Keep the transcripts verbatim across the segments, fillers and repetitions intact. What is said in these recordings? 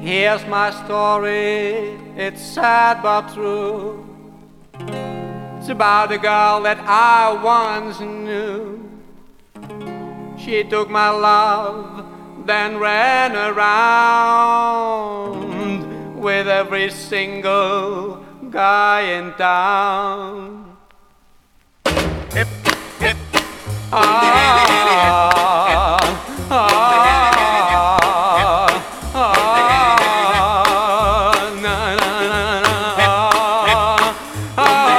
Here's my story, it's sad but true. It's about a girl that I once knew. She took my love, then ran around with every single guy in town. Hip, hip. Ah, ah, ah, na, na, na, na, ah,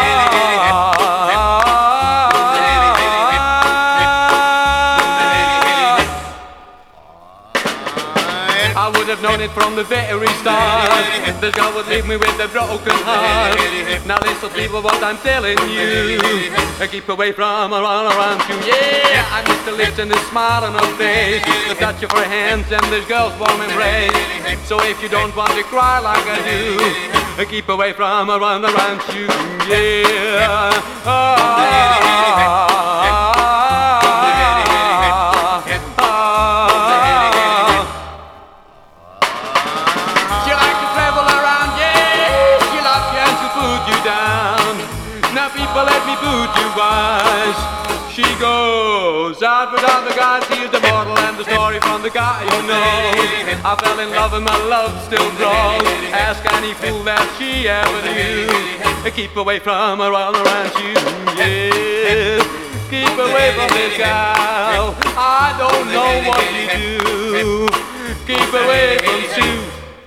I would have known it from the very start. This girl would leave me with a broken heart. Now listen people what I'm telling you. Keep away from her all around you. Yeah, I miss the lips and the smile on her face, the touch of her hands and this girl's warm embrace. So if you don't want to cry like I do, keep away from her all around you. Yeah. Oh, now people let me put you wise. She goes out with other guys. Here's the model and the story from the guy you know. I fell in love and my love still grows. Ask any fool that she ever knew. Keep away from her all around you. Yeah, keep away from this gal. I don't know what you do. Keep away from Sue.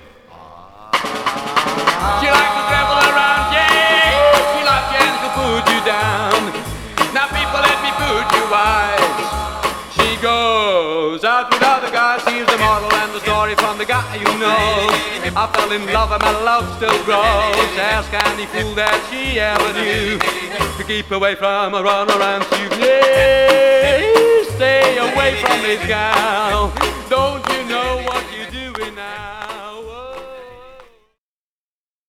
She likes to travel around, yeah. Put you down. Now people let me put you wise. She goes out with other guys. Here's the model and the story from the guy you know. I fell in love and my love still grows. Ask any fool that she ever knew. To keep away from her, run around you. Yeah, stay away from this gal.